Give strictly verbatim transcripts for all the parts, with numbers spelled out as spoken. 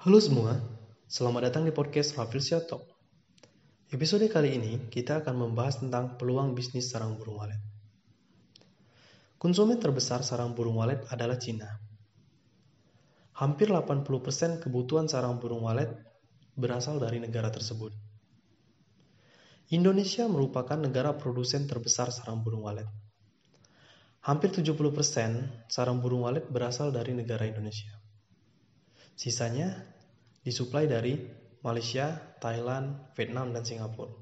Halo semua, selamat datang di podcast Rafilsia Talk. Episode kali ini kita akan membahas tentang peluang bisnis sarang burung walet. Konsumen terbesar sarang burung walet adalah Cina. Hampir delapan puluh persen kebutuhan sarang burung walet berasal dari negara tersebut. Indonesia merupakan negara produsen terbesar sarang burung walet. Hampir tujuh puluh persen sarang burung walet berasal dari negara Indonesia. Sisanya disuplai dari Malaysia, Thailand, Vietnam, dan Singapura.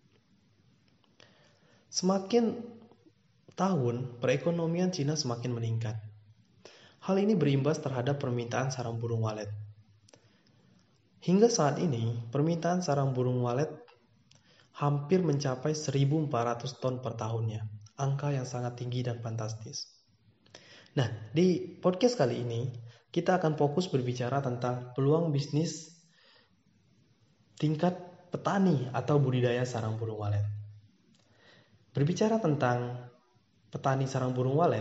Semakin tahun, perekonomian Cina semakin meningkat. Hal ini berimbas terhadap permintaan sarang burung walet. Hingga saat ini, permintaan sarang burung walet hampir mencapai seribu empat ratus ton per tahunnya. Angka yang sangat tinggi dan fantastis. Nah, di podcast kali ini, kita akan fokus berbicara tentang peluang bisnis tingkat petani atau budidaya sarang burung walet. Berbicara tentang petani sarang burung walet,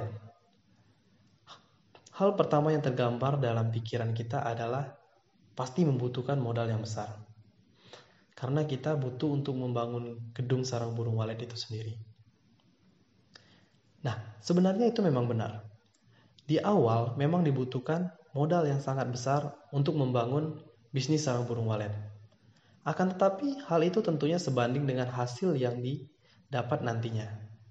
hal pertama yang tergambar dalam pikiran kita adalah pasti membutuhkan modal yang besar. Karena kita butuh untuk membangun gedung sarang burung walet itu sendiri. Nah, sebenarnya itu memang benar. Di awal memang dibutuhkan modal yang sangat besar untuk membangun bisnis sarang burung walet. Akan tetapi hal itu tentunya sebanding dengan hasil yang didapat nantinya.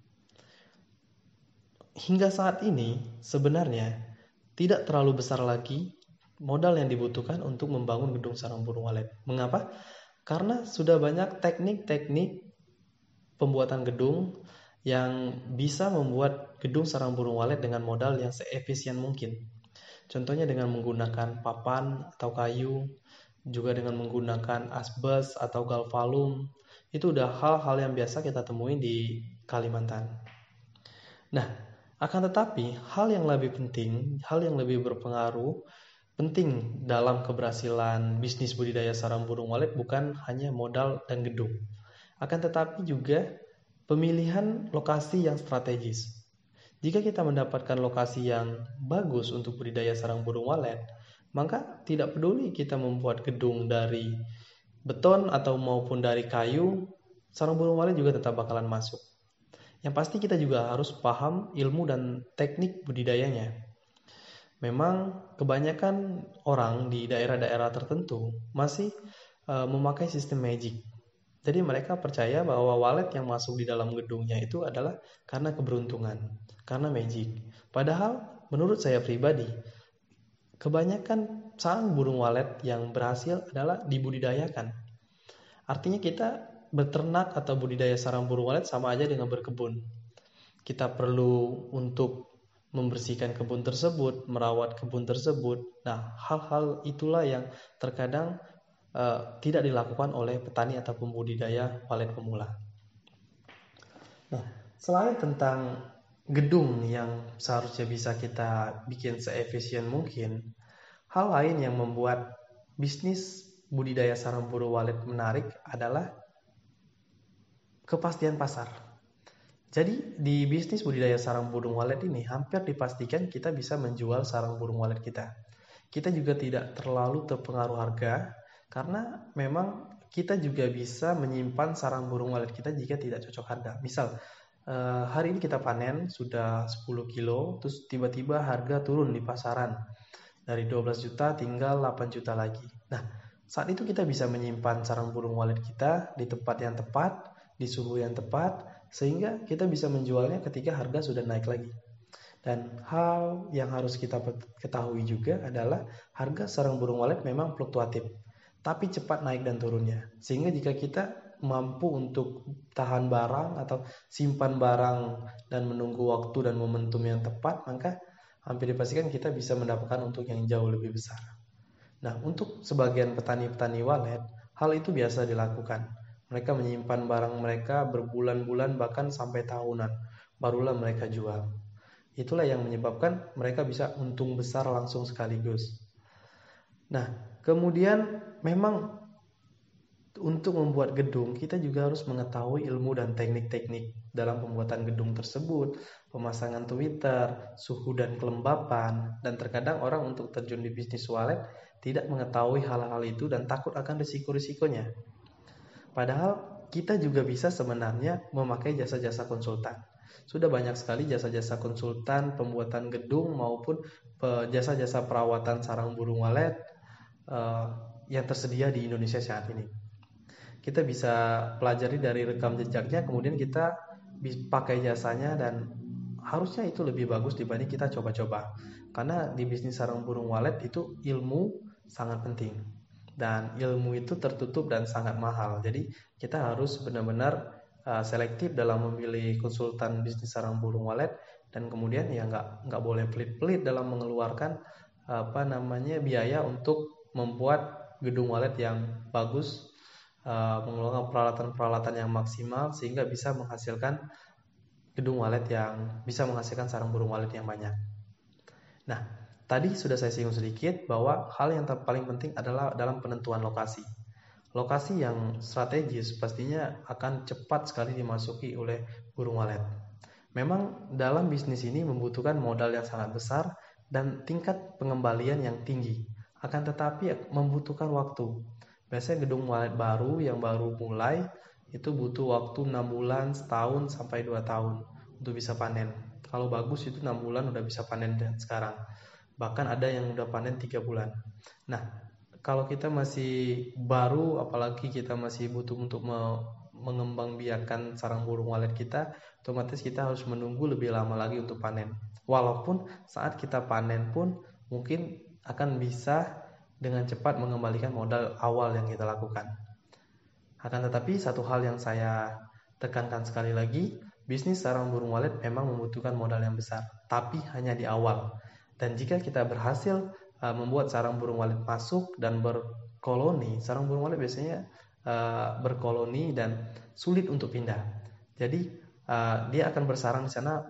Hingga saat ini sebenarnya tidak terlalu besar lagi modal yang dibutuhkan untuk membangun gedung sarang burung walet. Mengapa? Karena sudah banyak teknik-teknik pembuatan gedung yang bisa membuat gedung sarang burung walet dengan modal yang seefisien mungkin. Contohnya dengan menggunakan papan atau kayu, juga dengan menggunakan asbes atau galvalum. Itu udah hal-hal yang biasa kita temui di Kalimantan. Nah, akan tetapi hal yang lebih penting, hal yang lebih berpengaruh, penting dalam keberhasilan bisnis budidaya sarang burung walet bukan hanya modal dan gedung. Akan tetapi juga pemilihan lokasi yang strategis. Jika kita mendapatkan lokasi yang bagus untuk budidaya sarang burung walet, maka tidak peduli kita membuat gedung dari beton atau maupun dari kayu, sarang burung walet juga tetap bakalan masuk. Yang pasti kita juga harus paham ilmu dan teknik budidayanya. Memang kebanyakan orang di daerah-daerah tertentu masih uh, memakai sistem magic. Jadi mereka percaya bahwa walet yang masuk di dalam gedungnya itu adalah karena keberuntungan, karena magic. Padahal menurut saya pribadi, kebanyakan sarang burung walet yang berhasil adalah dibudidayakan. Artinya kita beternak atau budidaya sarang burung walet sama aja dengan berkebun. Kita perlu untuk membersihkan kebun tersebut, merawat kebun tersebut. Nah, hal-hal itulah yang terkadang Uh, tidak dilakukan oleh petani atau pembudidaya walet pemula. Nah, selain tentang gedung yang seharusnya bisa kita bikin seefisien mungkin, hal lain yang membuat bisnis budidaya sarang burung walet menarik adalah kepastian pasar. Jadi di bisnis budidaya sarang burung walet ini hampir dipastikan kita bisa menjual sarang burung walet kita. Kita juga tidak terlalu terpengaruh harga, karena memang kita juga bisa menyimpan sarang burung walet kita jika tidak cocok harga. Misal hari ini kita panen sudah sepuluh kilo, terus tiba-tiba harga turun di pasaran dari dua belas juta tinggal delapan juta lagi. Nah, saat itu kita bisa menyimpan sarang burung walet kita di tempat yang tepat, di suhu yang tepat, sehingga kita bisa menjualnya ketika harga sudah naik lagi. Dan hal yang harus kita ketahui juga adalah harga sarang burung walet memang fluktuatif, tapi cepat naik dan turunnya. Sehingga jika kita mampu untuk tahan barang atau simpan barang dan menunggu waktu dan momentum yang tepat, maka hampir dipastikan kita bisa mendapatkan untung yang jauh lebih besar. Nah, untuk sebagian petani-petani walet, hal itu biasa dilakukan. Mereka menyimpan barang mereka berbulan-bulan bahkan sampai tahunan, barulah mereka jual. Itulah yang menyebabkan mereka bisa untung besar langsung sekaligus. Nah, kemudian memang untuk membuat gedung kita juga harus mengetahui ilmu dan teknik-teknik dalam pembuatan gedung tersebut, pemasangan Twitter, suhu dan kelembapan, dan terkadang orang untuk terjun di bisnis wallet tidak mengetahui hal-hal itu dan takut akan risiko-risikonya. Padahal kita juga bisa sebenarnya memakai jasa-jasa konsultan. Sudah banyak sekali jasa-jasa konsultan, pembuatan gedung maupun jasa-jasa perawatan sarang burung walet uh, yang tersedia di Indonesia saat ini. Kita bisa pelajari dari rekam jejaknya, kemudian kita pakai jasanya, dan harusnya itu lebih bagus dibanding kita coba-coba. Karena di bisnis sarang burung walet itu ilmu sangat penting, dan ilmu itu tertutup dan sangat mahal. Jadi kita harus benar-benar uh, selektif dalam memilih konsultan bisnis sarang burung walet, dan kemudian ya nggak nggak boleh pelit-pelit dalam mengeluarkan apa namanya biaya untuk membuat gedung walet yang bagus, uh, mengeluarkan peralatan-peralatan yang maksimal sehingga bisa menghasilkan gedung walet yang bisa menghasilkan sarang burung walet yang banyak. Nah, tadi sudah saya singgung sedikit bahwa hal yang paling penting adalah dalam penentuan lokasi. Lokasi yang strategis pastinya akan cepat sekali dimasuki oleh burung walet. Memang dalam bisnis ini membutuhkan modal yang sangat besar dan tingkat pengembalian yang tinggi. Akan tetapi membutuhkan waktu. Biasanya gedung walet baru yang baru mulai itu butuh waktu enam bulan, setahun sampai dua tahun untuk bisa panen. Kalau bagus itu enam bulan udah bisa panen dan sekarang. Bahkan ada yang udah panen tiga bulan. Nah, kalau kita masih baru, apalagi kita masih butuh untuk me- mengembangbiakkan sarang burung walet kita, otomatis kita harus menunggu lebih lama lagi untuk panen. Walaupun saat kita panen pun mungkin akan bisa dengan cepat mengembalikan modal awal yang kita lakukan. Akan tetapi satu hal yang saya tekankan sekali lagi, bisnis sarang burung walet memang membutuhkan modal yang besar, tapi hanya di awal. Dan jika kita berhasil uh, membuat sarang burung walet masuk dan berkoloni, sarang burung walet biasanya uh, berkoloni dan sulit untuk pindah. Jadi uh, dia akan bersarang di sana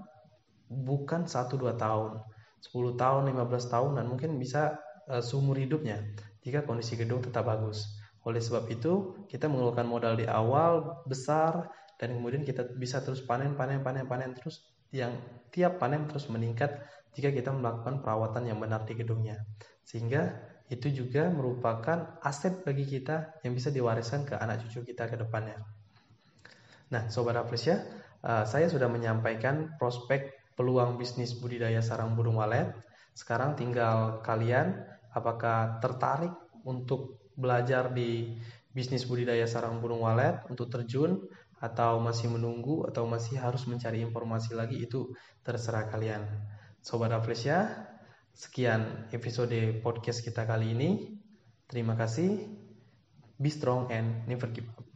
bukan satu dua tahun, sepuluh tahun, lima belas tahun, dan mungkin bisa uh, seumur hidupnya jika kondisi gedung tetap bagus. Oleh sebab itu, kita mengeluarkan modal di awal besar, dan kemudian kita bisa terus panen, panen, panen, panen terus, yang tiap panen terus meningkat jika kita melakukan perawatan yang benar di gedungnya. Sehingga itu juga merupakan aset bagi kita yang bisa diwariskan ke anak cucu kita ke depannya. Nah, Sobat Aplesia, saya sudah menyampaikan prospek peluang bisnis budidaya sarang burung walet. Sekarang tinggal kalian apakah tertarik untuk belajar di bisnis budidaya sarang burung walet untuk terjun, atau masih menunggu, atau masih harus mencari informasi lagi, itu terserah kalian. Sobat Aplesia, sekian episode podcast kita kali ini. Terima kasih. Be strong and never give up.